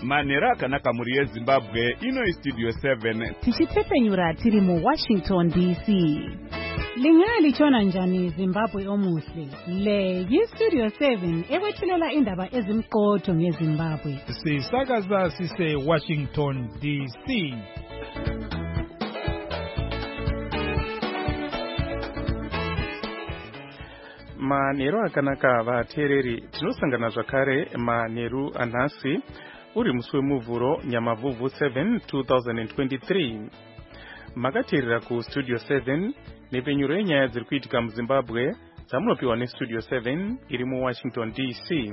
Manhero akanaka muri yeZimbabwe ino Studio 7 tichitepenyura tiri mu Washington DC. Lingalichona njani Zimbabwe omuhle? Le yi-Studio 7 ewethulela indaba ezimqotho ngeZimbabwe. Sisakaza sise Washington DC. Manhero akanaka vateereri, tinosangana zvakare manheru anhasi uri musi wemuvhuro Nyamavhuvhu 7 2023. Makateerera kuStudio 7 nepenyuro yenyaya dziri kuitika muZimbabwe dzamunopiwa neStudio 7 iri muWashington DC.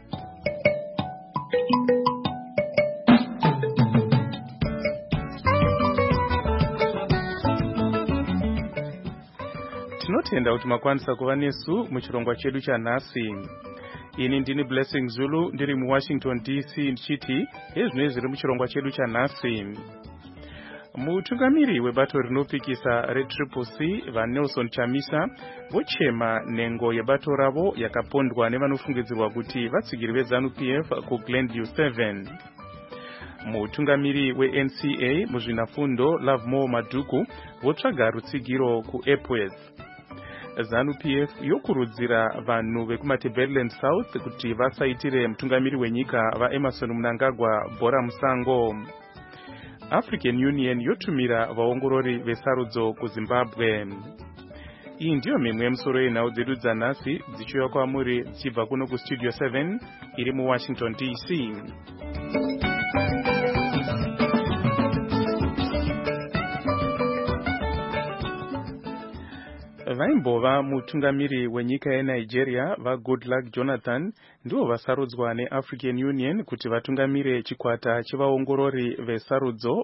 Tinotenda kuti makwanisa kuva nesu muchirongwa chedu chanhasi. Ini ndini Blessing Zulu ndiri muWashington DC ndichiti ezvinenge zviri muchirongwa chedu chanhasi. Mutungamiri webato rinopikisa reTriple-C vaNelson Chamisa vochema nhengo yebato ravo yakapondwa nevanofungidzirwa kuti vatsigiri veZANU-PF kuGlenview 7. Mutungamiri weNCA muzvinafundo Lovemore Madhuku votsvaga rutsigiro kuEpworth. ZANU-PF yokurudzira vanhu vekumaTebeleland South kuti vasaitire mutungamiri wenyika vaEmerson Mnangagwa bhora musango. African Union yotumira vaongorori vesarudzo kuZimbabwe. Iyi ndiyo mimwe yemusoro yenhau dzedu dzanhasi dzichiuya kwamuri dzichibva kuno kuStudio 7 iri muWashington DC. Vaimbova mutungamiri wenyika yeNigeria vaGoodluck Jonathan ndivo vasarudzwa neAfrican Union kuti vatungamire chikwata chevaongorori vesarudzo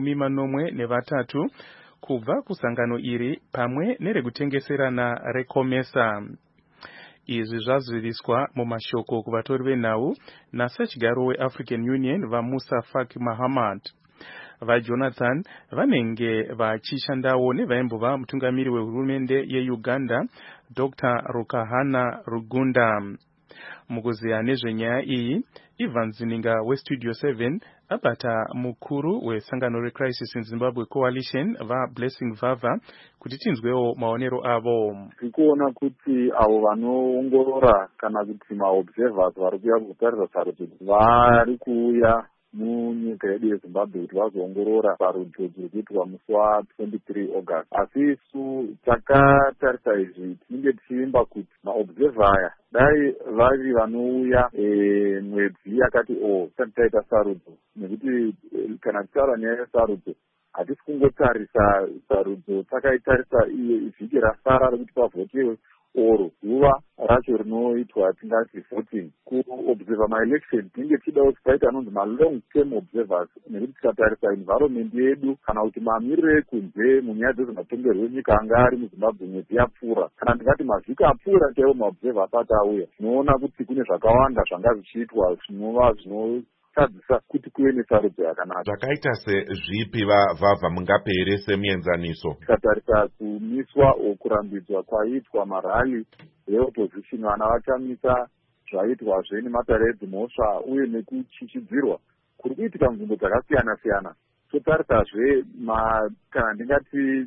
13 kubva kusangano iri pamwe nerekutengeserana reCOMESA. Izvi zvaziviswa mumashoko kuvatori venhau nasechigaro weAfrican Union vaMusa Faki Mahamat. VaJonathan vanenge vachishandawo nevaimbova mutungamiri wehurumende yeUganda Dr. Rukahana Rugunda. Mukuziya nezvenyaya iyi, Ivan Zininga weStudio 7 abata mukuru wesangano reCrisis in Zimbabwe Coalition vaBlessing Vava kuti tinzwewo maonero avo. Tikuona kuti avo vanoongorora kana kuti maobservers vari kuuya kutarisa sarudzo vari kuuya munyika yedu yeZimbabwe kuti vazoongorora sarudzo dziri kuitwa musi wa23 August. Asi isu takatarisa izvi tinenge tichiimba kuti maobserver aya dai vari vanouya mwedzi yakati tisati taita sarudzo, nekuti kana tichitaura nyaya yesarudzo hatisi kungotarisa sarudzo takaitarisa iye vhiki rasara rekuti pavhotewe oro zuva racho rinoitwa tingati voting. Kuobserva maelection tinenge tichida kuti paita anonzi malong term observers, nekuti tikatarisa environment yedu kana kuti mamiriro ekunze munyaya dzezvematongerwo enyika anga ari muZimbabwe mwedzi yapfuura kana ndingati mavhiki apfuura chaiwo maobserver asati auya, tinoona kuti kune zvakawanda zvanga zvichiitwa zvinova tadzisa kuti kuve nesarudzo yakanaka. Zvakaita sezvipi Vavha mungapere semuenzaniso? Tikatarisa kumiswa okurambidzwa kwaitwa marali eopposition, vana vachamisa zvaitwazve nematare edzimhosva uye nekuchichidzirwa kuri kuitika munzvimbo dzakasiyana siyana. Totarisazve kana ndingati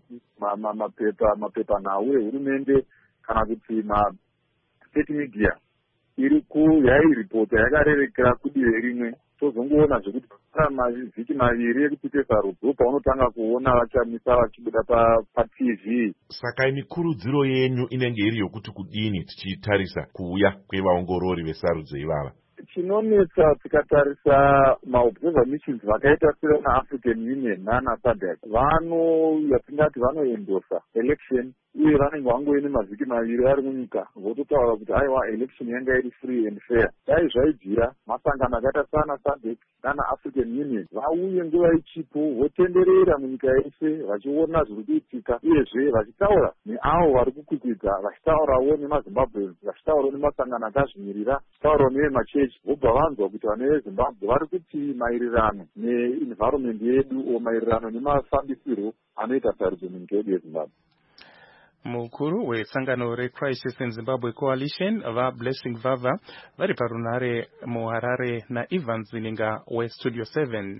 mapepanhau ehurumende kana kuti state media iri yairipota yakarerekera kudivi rimwe. Tozongoona zvekuti mavhiki maviri ekuite sarudzo paunotanga kuona vachamisa vachibuda paTV. Saka mikurudziro yenyu inenge iri yokuti kudini tichitarisa kuuya kwevaongorori vesarudzo ivava? Chinonetsa tikatarisa maobserver missions vakaita sevaAfrican Union nana SADC yatingati vanoendosa election uye vanenge vangoine mavhiki maviri vari munyika vototaura kuti aiwa election yanga iri free and fair. Dai zvaibvira masangano akaita sana SADC nana African Union vauye nguva ichipo votenderera munyika yese vachiona zviri kuitika uyezve vachitaura neavo vari kukwikwidza, vachitaurawo nemaZimbabweans, vachitaurawo nemasangano akazvimirira, vachitaurawo nevemachechi, vobva vanzwa kuti vana veZimbabwe vari kuti maererano neenvironment yedu o maererano nemafambisirwo anoita sarudzo munyika yedu yeZimbabwe. Mukuru wesangano reCrisis in Zimbabwe Coalition vaBlessing Vava vari parunare muHarare naIvan Zininga weStudio 7.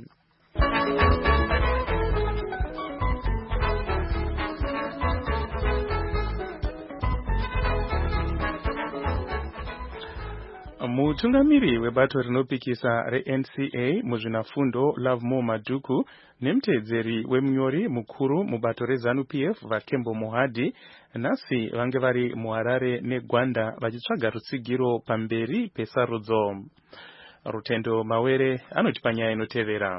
Mutungamiri webato rinopikisa reNCA muzvinafundo Lovemore Madhuku nemutedzeri wemunyori mukuru mubato reZANU-PF vaKembo Mohadi nhasi vange vari muHarare neGwanda vachitsvaga rutsigiro pamberi pesarudzo. Rutendo Mawere anoti panyaya inotevera.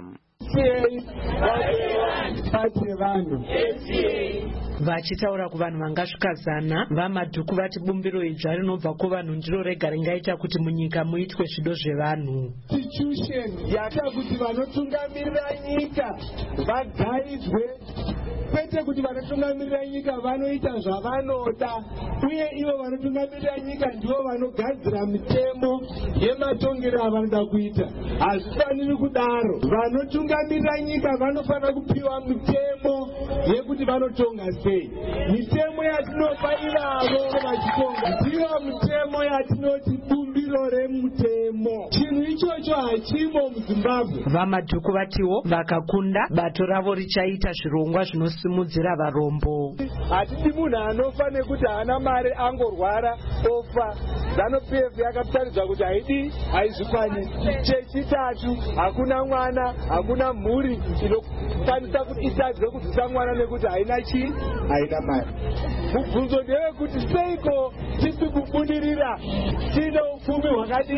Vachitaura kuvanhu vangasvika 100 vaMadhuku vati bumbiro idzva rinobva kuvanhu ndiro rega ringaita kuti munyika muitwe zvido zvevanhu. Institution yata kuti vanotungamirira nyika vagaidzwe, kwete kuti vanotungamirira nyika vanoita zvavanoda, uye ivo vanotungamirira nyika ndivo vanogadzira mitemo yematongero avanoda kuita. Hazvifaniri kudaro. Vanotungamirira nyika vanofanira kupiwa mitemo yekuti vanotonga sei. Mitemo yatinopa ivavo vachitonga ndiyo mitemo yatinoti bumbiro remutemo. Chinhu ichocho hachimo muZimbabwe. VaMadhuku vatiwo vakakunda bato ravo richaita zvirongwa zvinosimudzira varombo. Hatidi munhu anofa nekuti haana mari angorwara ofa. ZANU-PF yakataridza kuti haidi haizvikwanisi. Chechitatu, hakuna mwana, hakuna mhuri inokwanisa kuti itadzwe kubvisa mwana nekuti haina chii, haina mari. Mubvunzo ndewekuti seiko tisi kubudirira tino upfumi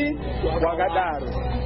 hwakadaro.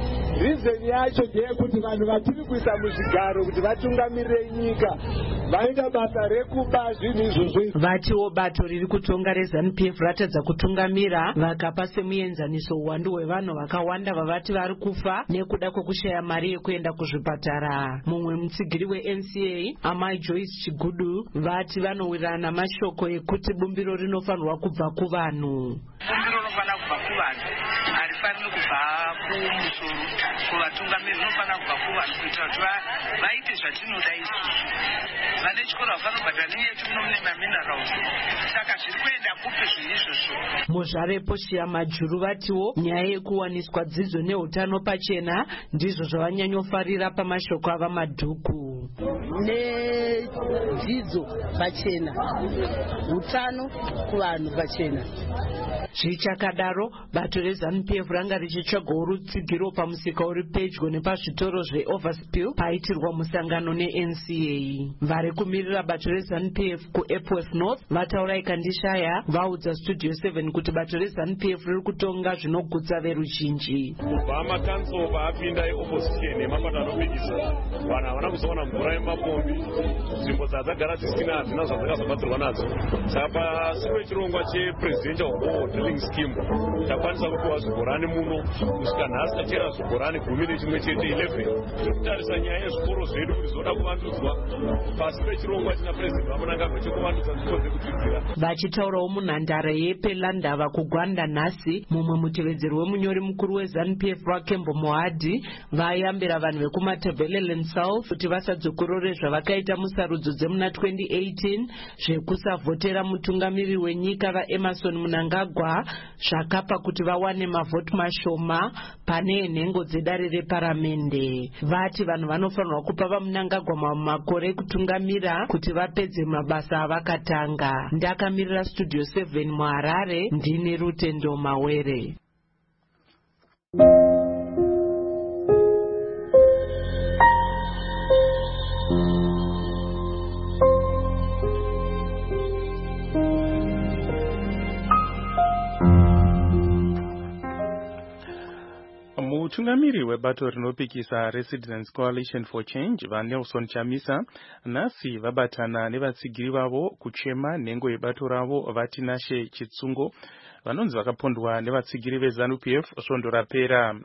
Reason yacho ndeyekuti vanhu vatiri kuisa muzvigaro kuti vatungamirire nyika vaita basa rekuba zvinhu izvozvo. Vatiwo bato riri kutonga reZANU-PF ratadza kutungamira vakapa semuenzaniso uwandu hwevanhu vakawanda vavati vari kufa nekuda kwekushaya mari yekuenda kuzvipatara. Mumwe mutsigiri weNCA Amai Joyce Chigudu vati vanowirirana mashoko ekuti bumbiro rinofanirwa kubva kuvanhu. Bumbiro rinofanirwa kubva kuvanhu, harifaniri kubva kumusoro. Kuvatungamiriri rinofanirwa kubva kuvanhu kuitira kuti vaite zvatinoda isusu. Vane chikoro vafanira kubhadhara neyetu mune maminerals. Saka zviri kuenda kupe zvinhu izvozvo. Muzvarepo Shia Majuru vatiwo nyaya yekuwaniswa dzidzo neutano pachena ndizvo zvavanyanyofarira pamashoko avaMadhuku. Nedzidzo pachena, utano kuvanhu pachena. Zvichakadaro bato reZANU-PF ranga richitsvagawo rutsigiro pamusika uri pedyo nepazvitoro zveOverspill paitirwa musangano neNCA. Vari kumirira bato reZANU-PF kuEpworth North vataura ikandishaya vaudza Studio 7 kuti bato reZANU-PF riri kutonga zvinogutsa veruzhinji. Kubva makanso paapinda eopposition emapato anopikisa vanhu havana kuzowana mvura yemapombi, nzvimbo dzadzagara dzisina hadzina zvadzakazobatsirwa nadzo. Saka pasi pechirongwa chepresidential war drilling scheme takwanisa kupiwa zvibhorani muno kusvika nhasi tachera zvibhorani 11 chete. Tiritarisa nyaya yezvikoro zvedu kuti zvoda kuvandudzwa. Pasi pechirongwa china president vamunangagwa chekuvandudza nzvimbo dzekudzidzira. Vachitaurawo munhandare yePelandava kuGwanda nhasi, mumwe mutevedzeri wemunyori mukuru weZANU-PF vaKembo Mohadi vayambira vanhu vekumaTebeleland South kuti vasadzokorore zvavakaita musarudzo dzemuna 2018 zvekusavhotera mutungamiri wenyika vaEmerson Mnangagwa zvakapa kuti vawane mavhoti mashoma pane nhengo dzedare reparamende. Vati vanhu vanofanirwa kupa vaMnangagwa makore ekutungamira kuti vapedze mabasa avakatanga. Ndakamirira Studio 7 muHarare, ndine Rutendo Mawere. Mutungamiri webato rinopikisa reCitizens Coalition for Change vaNelson Chamisa nhasi vabatana nevatsigiri vavo kuchema nhengo yebato ravo vaTinashe Chitsungo vanonzi vakapondwa nevatsigiri veZANU-PF svondo rapera.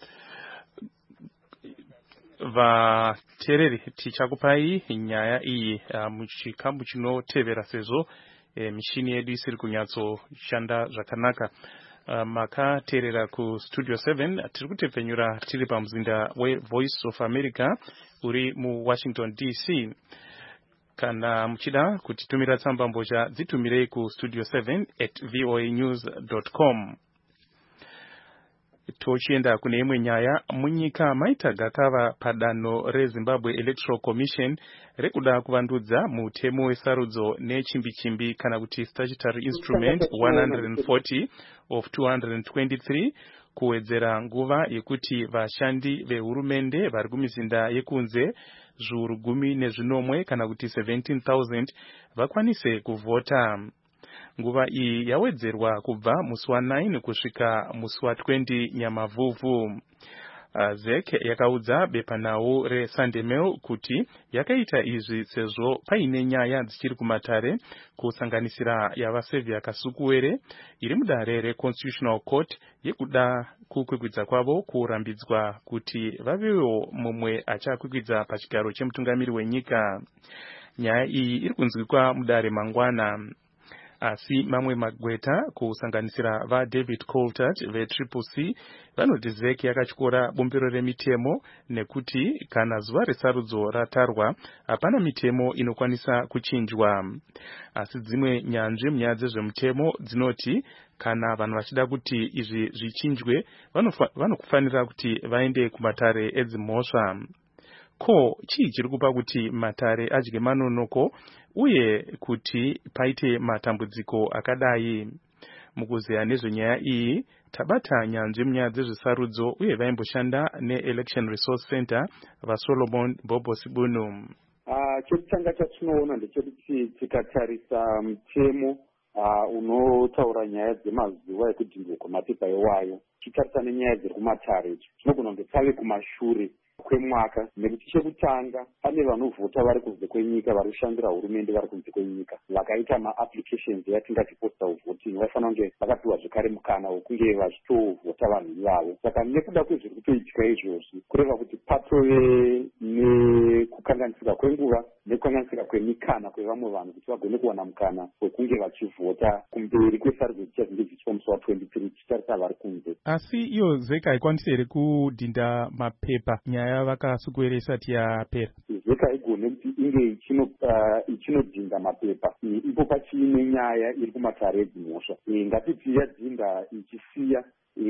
Vateereri tichakupai nyaya iyi muchikamu chinotevera sezvo mishini yedu isiri kunyatsoshanda zvakanaka. Makateerera kuStudio 7 tiri kutepfenyura tiri pamuzinda weVoice of America uri muWashington DC. Kana muchida kutitumira tsamba mbozha dzitumire ku studio7@voanews.com. Tochienda kune imwe nyaya. Munyika maita gakava padanho reZimbabwe Electoral Commission rekuda kuvandudza mutemo wesarudzo nechimbichimbi kana kuti statutory instrument 140 of 223 kuwedzera nguva yekuti vashandi vehurumende vari kumizinda yekunze zviuru 10 kana kuti 17,000 vakwanise kuvhota. Nguva iyi yawedzerwa kubva musi wa9 kusvika musi wa20 Nyamavhuvhu. ZEC yakaudza bepanhau reSunday Mail kuti yakaita izvi sezvo paine nyaya dzichiri kumatare kusanganisira yavaSevia Kasukuwere iri mudare reConstitutional Court yekuda kukwikwidza kwavo kurambidzwa kuti vavewo mumwe achakwikwidza pachigaro chemutungamiri wenyika. Nyaya iyi iri kunzwikwa mudare mangwana. Asi mamwe magweta kusanganisira vaDavid Coulthard veCCC vanoti ZEC yakatyora bumbiro remitemo nekuti kana zuva resarudzo ratarwa hapana mitemo inokwanisa kuchinjwa. Asi dzimwe nyanzvi munyaya dzezvemutemo dzinoti kana vanhu vachida kuti izvi zvichinjwe vanofanira kuti vaende kumatare edzimhosva. Ko chii chiri kupa kuti matare adye manonoko uye kuti paite matambudziko akadai? Mukuzeya nezvenyaya iyi tabata nyanzvi munyaya dzezvesarudzo uye vaimboshanda neElection Resource Center vaSolomon Bobo Sibunu. Chekutanga chatinoona ndechekuti tikatarisa mutemo unotaura nyaya dzemazuva ekudhindurwa mapepa ewayo, tichitarisa nenyaya dziri kumatare, tinogona kunge tave kumashure kwemwaka, nekuti chekutanga pane vanovhota vari kunze kwenyika, vari kushandira hurumende vari kunze kwenyika, vakaita maapplications yatingati postal voting, vaifanira kunge vakapiwa zvekare mukana wokunge vachitovhota vanhu ivavo. Saka nekuda kwezviri kutoitika izvozvi, kureva kuti patove nekukanganisika kwenguva nekukanganisika kwemikana kwevamwe vanhu kuti vagone kuwana mukana wekunge vachivhota kumberi kwesarudzo dzichazvinge dzichitwa musi wa23 tichitarisa vari kunze. Asi iyo ZEC haikwanisi here kudhinda mapepa nyaya vakasukuwere isati yapera? ZEC haigone kuti inge ichinodhinda mapepa ipo pachiine nyaya iri kumatare edzimhosva. Ngatiti yadhinda ichisiya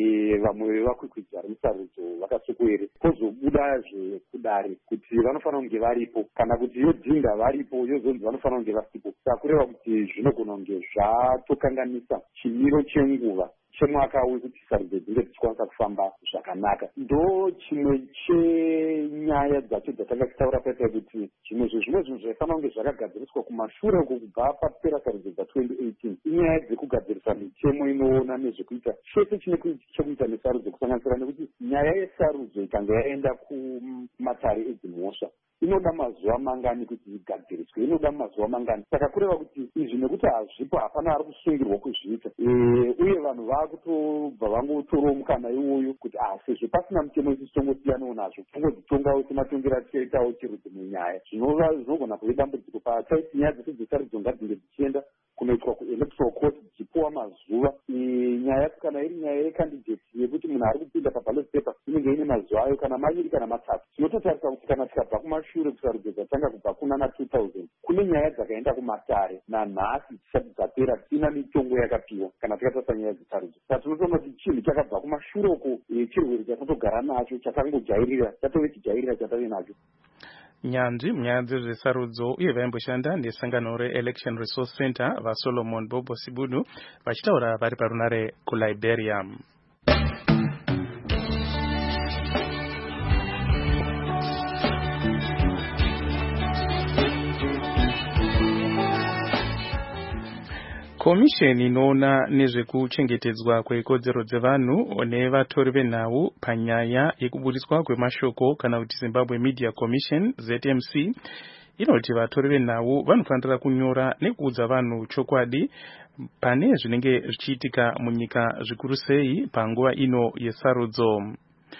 vamwe vevakwikwidzi vari musarudzo vakasukuwere kozobudazve kudare kuti vanofanira kunge varipo, kana kuti yodhinda varipo yozonzi vanofanira kunge vasipo. Saka kureva kuti zvinogona kunge zvatokanganisa chimiro chenguva chemwaka wekuti sarudzo dzinge dzichikwanisa kufamba zvakanaka. Ndo chimwe chenyaya dzacho dzatanga tichitaura paita kuti zvimwe zvinhu zvaifanira kunge zvakagadziriswa kumashure kubva papera sarudzo dza2018 inyaya dzekugadzirisa mitemo inoona nezvekuita chese chekuita nesarudzo, kusanganisira nekuti nyaya yesarudzo ikanga yaenda kumatare edzimhosva inoda mazuva mangani kuti igadziriswe, inoda mazuva mangani. Saka kureva kuti izvi nekuti hazvipo hapana ari kusungirwa kuzviita, uye vanhu vakutobva vangotorawo mukana iwoyo kuti sezvo pasina mutemo isi tongosiyanawo nazvo, tongodzitongawo sematongero tichaitawo chirudzi munyaya. Zvinogona kuve dambudziko pachaiti nyaya dzese dzesarudzo ngadzinge dzichienda kunoitwa kuelectoral court dzichipuwa mazuva. Nyaya kana iri nyaya yekandidate yekuti munhu ari kupinda paballot paper inenge ine mazuva ayo kana maviri kana matatu. Tinototarisa kuti kana tikabva kumashure kusarudzo dzatanga kubva kunana 2000 kune nyaya dzakaenda kumatare nanhasi dzisati dzapera tisina mitongo yakapiwa kana tikatarisa nyaya dzesarudzo. Saka tinotoona kuti chinhu chakabva kumashure uko chirwere chatotogara nacho chakangojairira chatove chijairira chatave nacho. Nyanzvi munyaya dzezvesarudzo uye vaimboshanda nesangano reElection Resource Center vaSolomon Bobo Sibunu vachitaura vari parunare kuLiberia. Komisheni inoona nezvekuchengetedzwa kwekodzero dzevanhu nevatori venhau panyaya yekubudiswa kwemashoko kana kuti Zimbabwe Media Commission ZMC inoti vatori venhau vanofanira kunyora nekuudza vanhu chokwadi pane zvinenge zvichiitika munyika zvikuru sei panguva ino yesarudzo.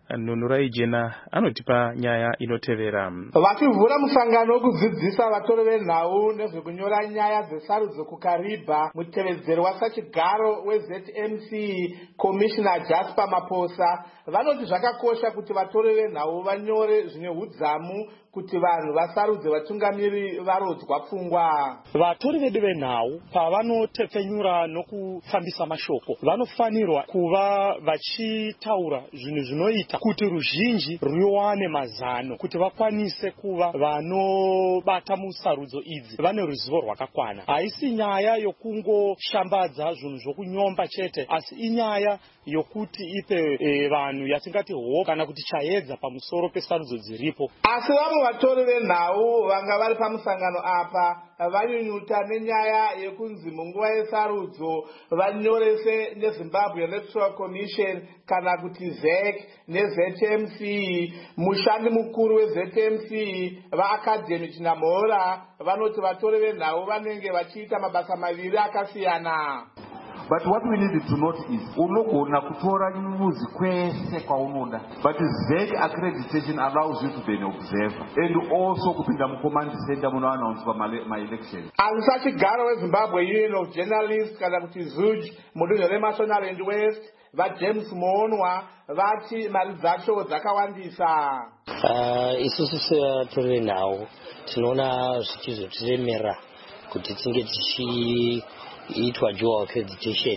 Nunurai Jena anotipa nyaya inotevera. Vachivhura musangano wekudzidzisa vatori venhau nezvekunyora nyaya dzesarudzo kuKariba, mutevedzeri wasachigaro weZMC Commissioner Jasper Maposa vanoti zvakakosha kuti vatori venhau vanyore zvine hudzamu kuti vanhu vasarudze vatungamiri varodzwa pfungwa. Vatori vedu venhau pavanotepfenyura nokufambisa mashoko vanofanirwa kuva vachitaura zvinhu zvinoita kuti ruzhinji ruwane mazano, kuti vakwanise kuva vanobata musarudzo idzi vane ruzivo rwakakwana. Haisi nyaya yokungoshambadza zvinhu zvokunyomba chete, asi inyaya yokuti ipe vanhu yatingati ho kana kuti chaedza pamusoro pesarudzo dziripo. Asi vamwe vatori venhau vanga vari pamusangano apa vanyunyuta nenyaya yekunzi munguva yesarudzo vanyorese neZimbabwe Electoral Commission kana kuti ZEC neZMC. Mushandi mukuru weZMC vaAcademy Chinamhora vanoti vatori venhau vanenge vachiita mabasa maviri akasiyana. But what we need to note is unogona kutora muzi kwese kwaunoda, but ZEC accreditation allows you to be an observer and also kupinda mucommand center munoannounce ma-election. Asachigaro weZimbabwe Union of Journalists kana kuti ZUJ mudunhu reMashonaland West vaJames Monwa vati mari dzacho dzakawandisa. Isusu sevatori venhau tinoona zvichizotiremera kuti tinge tichiitwa dual accreditation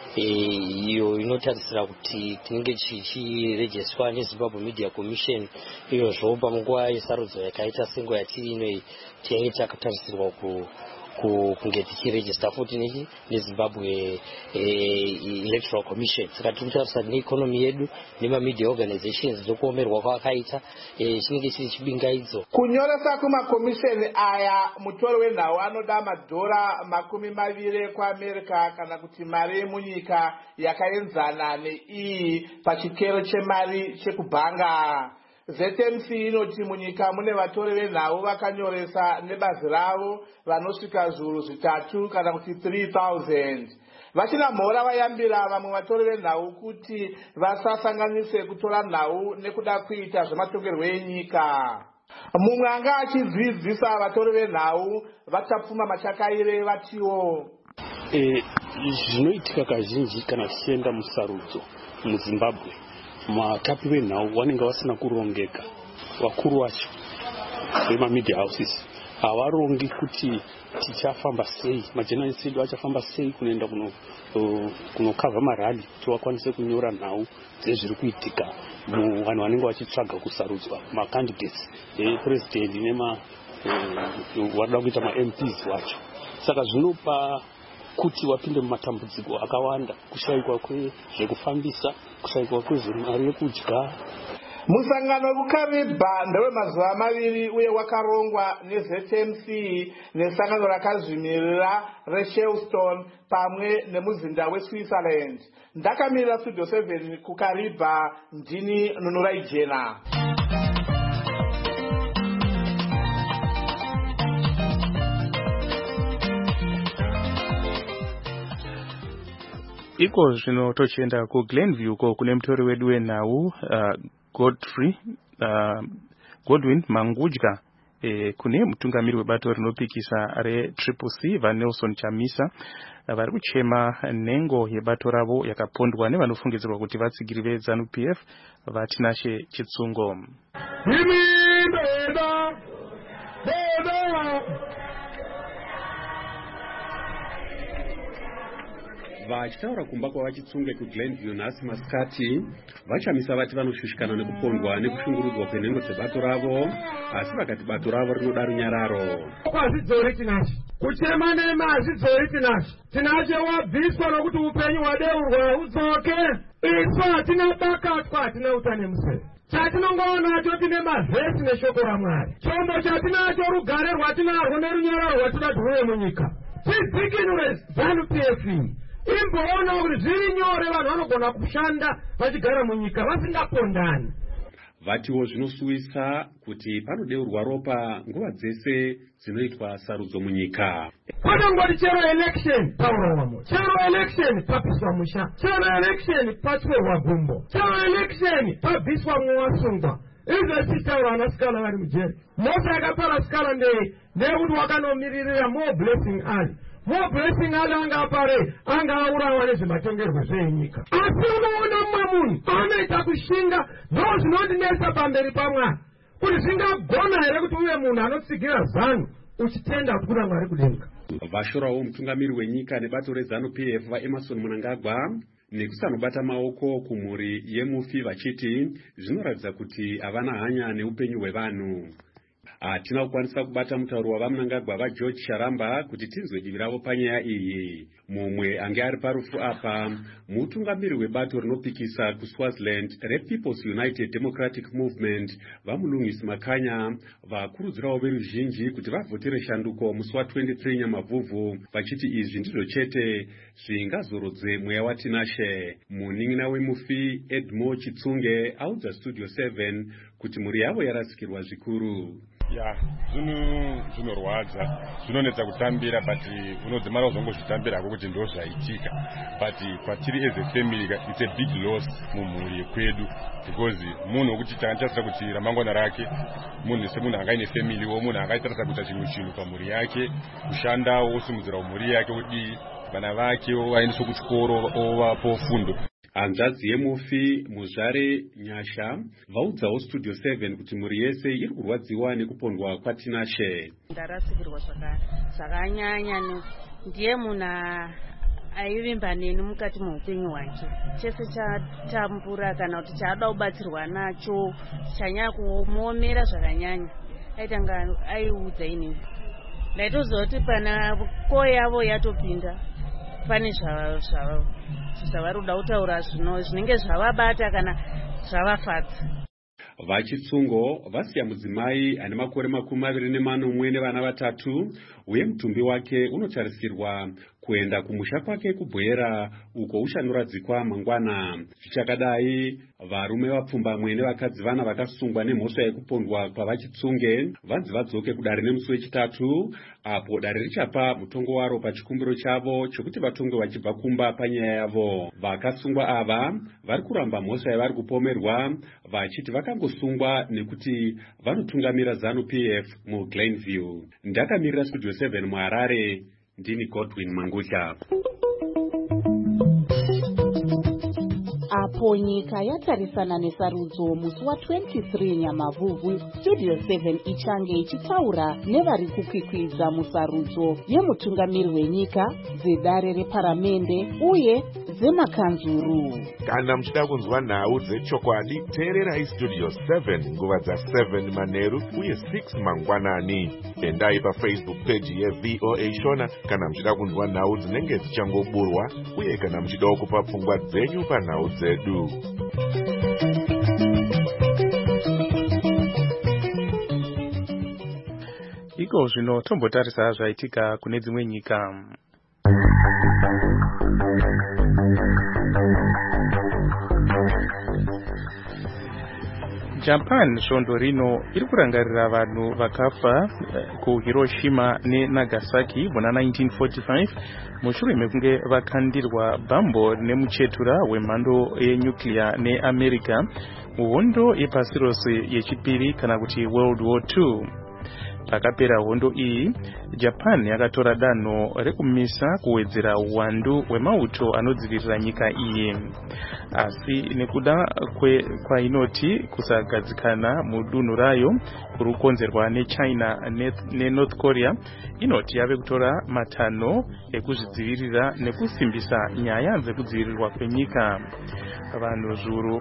iyo inotarisira kuti tinenge tichirejeswa neZimbabwe Media Commission. Iyozvo panguva yesarudzo yakaita senguva yatiri inoyi tinenge takatarisirwa kunge tichirejesta futi neZimbabwe Electoral Commission. Saka tinotarisa neeconomy yedu nemamedia organizations dzokuomerwa kwakaita chinenge chiri chibingaidzo. Kunyoresa kumakomisheni aya mutori wenhau anoda madhora $20 kuAmerica kana kuti mari yemunyika yakaenzana neiyi pachikero chemari chekubhanga. ZMC inoti munyika mune vatori venhau vakanyoresa nebazi ravo vanosvika zviuru 3 kana kuti 3000. Vachinamhora vayambira vamwe vatori venhau kuti vasasanganise kutora nhau nekuda kuita zvematongerwo enyika. Mumwe anga achidzidzisa vatori venhau vachapfuma machakaire vatiwo zvinoitika kazhinji kana tichienda musarudzo muZimbabwe, matapi venhau vanenge vasina kurongeka. Vakuru vacho vemamedia houses havarongi kuti tichafamba sei, majournalists edu achafamba sei kunoenda kunokavha marali kuti vakwanise kunyora nhau dzezviri kuitika vanhu vanenge vachitsvaga kusarudzwa macandidates epresident nevanoda kuita maMPs vacho. Saka zvinopa kuti wapinde mumatambudziko akawanda, kushayikwa kwezvekufambisa, kushayikwa kwezvemari yekudya. Musangano wekuKariba ndewemazuva 2 uye wakarongwa neZMC nesangano rakazvimirira reShellstone pamwe nemuzinda weSwitzerland. Ndakamirira Studio 7 kuKariba, ndini Nunurai Jena. Iko zvino tochienda kuGlenview ko kune mutori wedu wenhau Godwin Mangudya kune mutungamiri webato rinopikisa reCCC vaNelson Chamisa vari kuchema nhengo yebato ravo yakapondwa nevanofungidzirwa kuti vatsigiri veZANU-PF vaTinashe Chitsungo. Vachitaura kumba kwavachitsunge kuGlenview nhasi masikati, vaChamisa vati vanoshushikana nekupondwa nekushungurudzwa kwenhengo dzebato ravo, asi vakati bato ravo rinoda runyararo. Hazvidzori Tinashe, kuchema nema hazvidzori Tinashe. Tinashe wabviswa nokuti upenyu hwadeurwa udzoke. Isu hatina bakatwa, hatina utane musere. Chatinongoona tine mavhesi neshoko raMwari. Chombo chatinacho rugare rwatinarwo nerunyararo rwatinoda rwuve munyika. Tidzikinure ZANU-PF. Imboona kuti zviri nyore vanhu vanogona kushanda vachigara munyika vasingapondani. vatiwo zvinosuwisa kuti panodeurwa ropa nguva dzese dzinoitwa sarudzo munyika. Panongoti chero election paurawamo, chero election papiswa musha, chero election patswerwa gumbo, chero election pabviswa mwasungwa. Izvo sitaura anasikana vari mujeri. Mose akapara sikana nekuti wakanomiririra more blessing ali. More blessing ali anga apare, anga aurawa nezvematongerwo zvenyika. Asi unoona mumwe munhu anoita kushinga ndozvinondinesa pamberi paMwari. Kuti zvingagona here kuti uve munhu anotsigira zano uchitenda kuti kuna Mwari kudenga. Vashorawo mutungamiri wenyika nebato reZANU-PF vaEmmerson Mnangagwa nekusanobata maoko kumhuri yemufi vachiti zvinoratidza kuti havana hanya neupenyu hwevanhu. Hatina kukwanisa kubata mutauro wavaMnangagwa vaGeorge Sharamba kuti tinzwe divi ravo panyaya iyi. Mumwe ange ari parufu apa mutungamiri webato rinopikisa kuSwaziland rePeople's United Democratic Movement vaMulungisi Makanya vakurudzirawo veruzhinji kuti vavhotere shanduko musi wa23 Nyamavhuvhu vachiti izvi ndizvo chete zvingazorodze mweya watinashe. Munin'ina wemufi Edmo Chitsunge audza Studio 7 kuti mhuri yavo yarasikirwa zvikuru. Ya, zvinorwadza, zvinonetsa kutambira, but unodzimara uzongozvitambirako kuti ndo zvaitika. But kwatiri as a family, it's a big loss mumhuri kwedu, because munhu wekuti takantasira kuti ramangwana rake, munhu semunhu angaine family wo, munhu angaitarisa kuita chinhu pamhuri yake, kushandawo, osimudzira mhuri yake, kuti vana vake vaendeswe kuchikoro ovapo fundo. Hanzvadzi yemufi Muzvare Nyasha vaudzawo Studio 7 kuti mhuri yese iri kurwadziwa nekupondwa kwatinashe. Ndarasikirwa zvakanyanya, ndiye munhu aivimba neni mukati muupenyu hwake. Chese chatambura kana kuti chaada kubatsirwa nacho chanyanya kumuomera zvakanyanya. Aitanga aiudza inini. Ndaitoziva kuti pana koo yavo yatopinda pane zvavari kuda kutaura zvinenge zvavabata kana zvavafadza. Vachitsungo vasiya mudzimai ane makore 24 nevana vatatu uye mutumbi wake unotarisirwa kuenda kumusha kwake kubwera uko uchanoradzikwa mangwana. Zvichakadai varume vapfumbamwe nevakadzi vana vakasungwa nemhosva yekupondwa kwavachitsunge vanzi vadzoke kudare nemusi wechitatu apo dare richapa mutongo waro pachikumbiro chavo chokuti vatongwe vachibva kumba panyaya yavo. Vakasungwa ava vari kuramba mhosva yavari kupomerwa vachiti vakangosungwa nekuti vanotungamira ZANU-PF muGlenview. Ndakamirira Studio 7 muHarare, ndini Godwin Mangutya. Apo nyika yatarisana nesarudzo musi wa23 Nyamavhuvhu, Studio 7 ichange ichitaura nevari kukwikwidza musarudzo yemutungamiri wenyika, dzedare reparamende uye dzemakanzuru. Kana muchida kunzwa nhau dzechokwadi, teererai Studio 7 nguva dza7 manheru uye 6 mangwanani. Endai paFacebook page yeVOA Shona kana muchida kunzwa nhau dzinenge dzichangoburwa uye kana muchidawo kupa pfungwa dzenyu panhau dzedu. Iko zvino tombotarisa zvaitika kune dzimwe nyika. Japan svondo rino iri kurangarira vanhu vakafa kuHiroshima neNagasaki muna 1945 mushure mekunge vakandirwa bhambo nemuchetura wemhando yenyuclear neAmerica muhondo yepasi rose yechipiri kana kuti World War II. Pakapera hondo iyi, Japan yakatora danho rekumisa kuwedzera uwandu hwemauto anodzivirira nyika iyi. Asi nekuda kwainoti kusagadzikana mudunhu rayo kuri kukonzerwa neChina neNorth Korea, inoti yave kutora matanho ekuzvidzivirira nekusimbisa nyaya dzekudzivirirwa kwenyika. Vanhu zviuru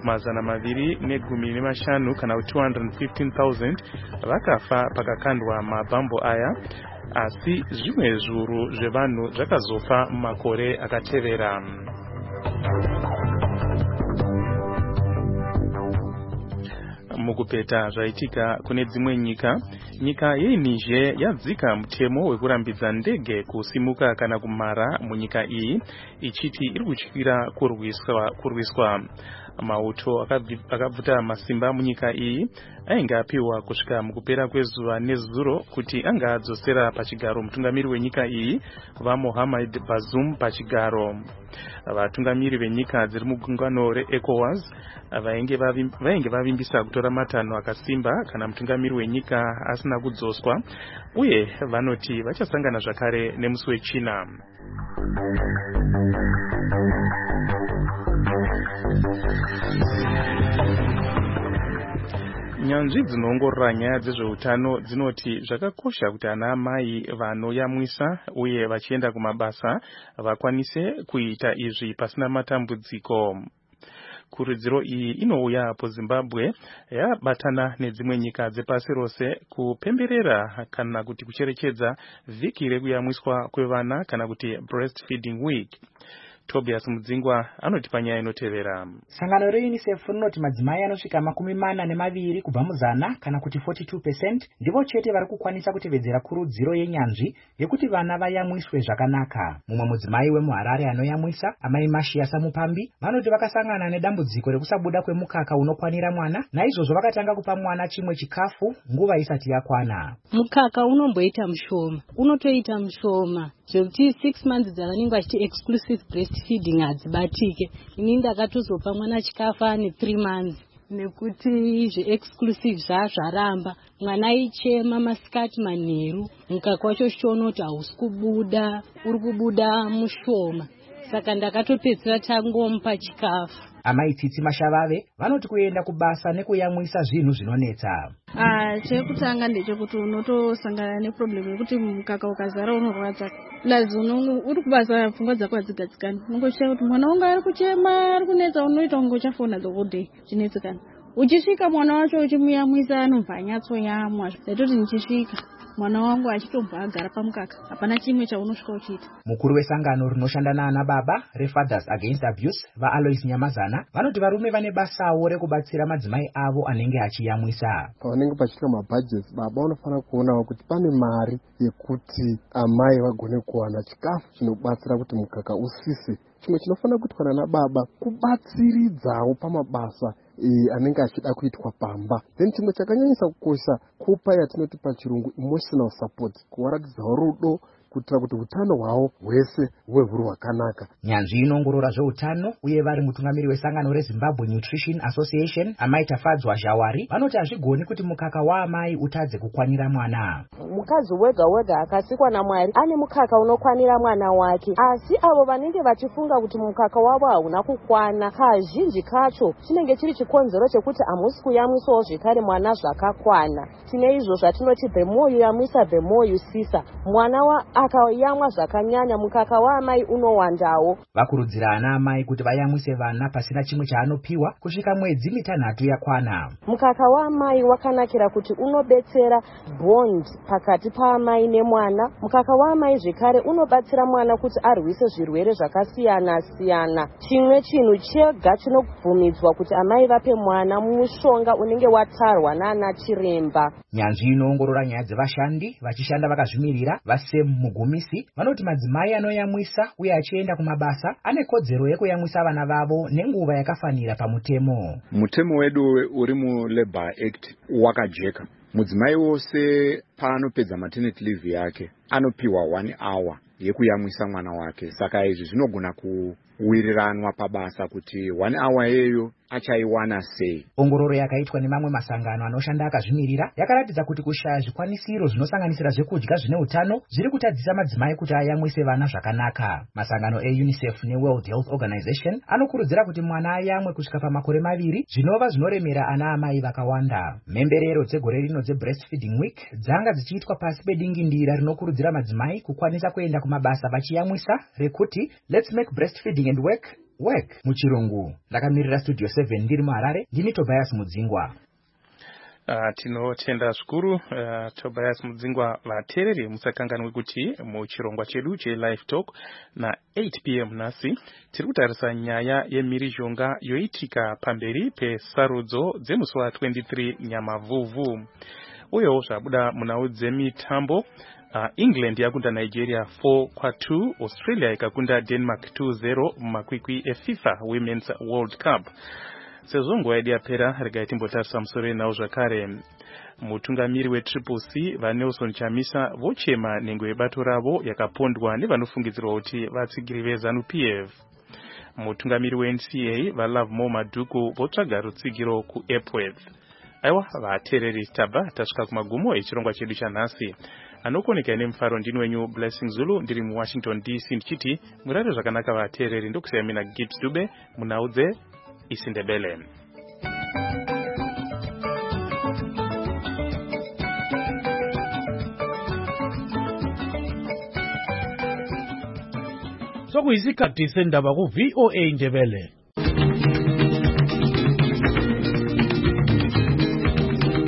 215 kana 215,000 vakafa pakakandwa mabhambo aya, asi zvimwe zviuru zvevanhu zvakazofa makore akatevera. Mukupeta zvaitika kune dzimwe nyika yeNiger yadzika mutemo wekurambidza ndege kusimuka kana kumhara munyika iyi, ichiti iri kutyira kurwiswa. mauto akabvuta masimba munyika iyi ainge apiwa kusvika mukupera kwezuva nezuro kuti anga adzosera pachigaro mutungamiri wenyika iyi kuva Mohamed Bazoum pachigaro. Vatungamiri venyika dziri mugungano reECOWAS vainge vavimbisa kutora matanho akasimba kana mutungamiri wenyika asina kudzoswa, uye vanoti vachasangana zvakare nemusi wechina. Nyanzvi dzinoongorora nyaya dzezveutano dzinoti zvakakosha kuti ana amai vanoyamwisa uye vachienda kumabasa vakwanise kuita izvi pasina matambudziko. Kurudziro iyi inouya po Zimbabwe yabatana nedzimwe nyika dzepasi rose kupemberera kana kuti kucherechedza vhiki rekuyamwiswa kwevana kana kuti breastfeeding week. Tobias Mudzingwa anoti panyaya inotevera. Sangano reUNICEF rinoti madzimai anosvika 42 kubva muzana kana kuti 42% ndivo chete vari kukwanisa kutevedzera kurudziro yenyanzvi yekuti vana vayamwiswe zvakanaka. Mumwe mudzimai wemuHarare anoyamwisa, amai Mashia Samupambi, vanoti vakasangana nedambudziko rekusabuda kwemukaka unokwanira mwana, naizvozvo vakatanga kupa mwana chimwe chikafu nguva isati yakwana. Mukaka unomboita mushoma, unotoita mushoma zvekuti 6 months dzavanenge vachiti exclusive breastfeeding hadzibatike. Ini ndakatozopa mwana chikafu ane 3 months nekuti zveexclusive zvaramba. Mwana aichema masikati manheru, mukaka wacho chitonoti hausi kubuda, uri kubuda mushoma, saka ndakatopedzera tangomupa chikafu. Amai Tsitsi Mashavave vanoti kuenda kubasa nekuyamwisa zvinhu zvinonetsa. Chekutanga ndechekuti unotosangana neproblem yekuti mukaka ukazara unorwadza. Lazi uri kubasa pfungwa dzako hadzigadzikani. Unongosvika kuti mwana wangu ari kuchema, ari kunetsa, unoita kunge uchafona dhokodheya chinetsekana. Uchisvika mwana wacho uchimuyamwisa anobva anyatsoyamwa. Ndaitoti ndichisvika mwana wangu achitobva agara pamukaka, hapana chimwe chaunosvika uchiita. Mukuru wesangano rinoshanda naana baba reFathers Against Abuse vaAlois Nyamazana vanoti varume vane basawo rekubatsira madzimai avo anenge achiyamwisa. Pavanenge pachiita mabhajeti, baba unofanira kuonawo kuti pane mari yekuti amai vagone kuwana chikafu chinobatsira kuti mukaka usise. Chimwe chinofanira kuitwa nana baba kubatsiridzawo pamabasa anenge achida kuitwa pamba. Then chimwe chakanyanyisa kukosha kupa yatinoti pachirungu emotional support, kuvaratidzawo rudo kuitira kuti utano hwavo hwese huve huri hwakanaka. Nyanzvi inoongorora zveutano uye vari mutungamiri wesangano reZimbabwe Nutrition Association amai Tafadzwa Zhawari vanoti hazvigoni kuti mukaka waamai utadze kukwanira mwana. Mukadzi wega wega akasikwa naMwari ane mukaka unokwanira mwana wake, asi avo vanenge vachifunga kuti mukaka wavo hauna kukwana, kazhinji kacho chinenge chiri chikonzero chekuti hamusi kuyamwisawo zvekare mwana zvakakwana. Tine izvo zvatinoti the more you yamwisa the more you sisa. Mwana akayamwa zvakanyanya mukaka waamai unowandawo. Vakurudzira ana amai kuti vayamwise vana pasina chimwe chaanopiwa kusvika mwedzi 3 yakwana. Mukaka waamai wakanakira kuti unobetsera bond pakati paamai nemwana. Mukaka waamai zvekare unobatsira mwana kuti arwise zvirwere zvakasiyana siyana. Chimwe chinhu chega chinobvumidzwa kuti amai vape mwana mushonga unenge watarwa naana chiremba. Nyanzvi inoongorora nyaya dzevashandi vachishanda vakazvimirira vaSem Mugumisi vanoti madzimai anoyamwisa uye achienda kumabasa ane kodzero yekuyamwisa vana vavo nenguva yakafanira pamutemo. Mutemo wedu uri muLabour Act wakajeka. Mudzimai wose paanopedza maternity leave yake anopiwa 1 hour yekuyamwisa mwana wake. Saka izvi zvinogona kuwiriranwa pabasa kuti 1 hour yeyo achaiwana sei. Ongororo yakaitwa nemamwe masangano anoshanda akazvimirira yakaratidza kuti kushaya zvikwanisiro zvinosanganisira zvekudya zvine utano zviri kutadzisa madzimai kuti ayamwise vana zvakanaka. Masangano eUNICEF neWorld Health Organization anokurudzira kuti mwana ayamwe kusvika pamakore 2 zvinova zvinoremera ana amai vakawanda. Mhemberero dzegore rino dzeBreastfeeding Week dzanga dzichiitwa pasi pedingindira rinokurudzira madzimai kukwanisa kuenda kumabasa vachiyamwisa rekuti Let's make breastfeeding and work muchirungu. Ndakamirira Studio 7 ndiri muHarare, ndini Tobias Mudzingwa. Tinotenda zvikuru Tobias Mudzingwa. Vateereri musakanganwe kuti muchirongwa chedu cheLive Talk na 8 p.m. nhasi tiri kutarisa nyaya yemhirizhonga yoitika pamberi pesarudzo dzemusi wa23 Nyamavhuvhu. Uyewo zvabuda munhau dzemitambo, England yakunda Nigeria 4-2, Australia ikakunda Denmark 2-0 mumakwikwi eFIFA Women's World Cup. sezvo nguva yedu yapera regai timbotarisa musoro enhau zvakare. Mutungamiri wetriple C vaNelson Chamisa vochema nhengo yebato ravo yakapondwa nevanofungidzirwa kuti vatsigiri veZANU-PF. Mutungamiri weNCA vaLovemore Madhuku votsvaga rutsigiro kuEpworth. Aiwa vateereri, tabva tasvika kumagumo echirongwa chedu chanhasi. Anokoneka nemufaro ndini wenyu Blessing Zulu, ndiri muWashington DC ndichiti murare zvakanaka vateereri, ndokusiyana mina Gibbs Dube munhau dzeIsindebele. Sokuyisikhathi sendaba ku VOA Ndebele.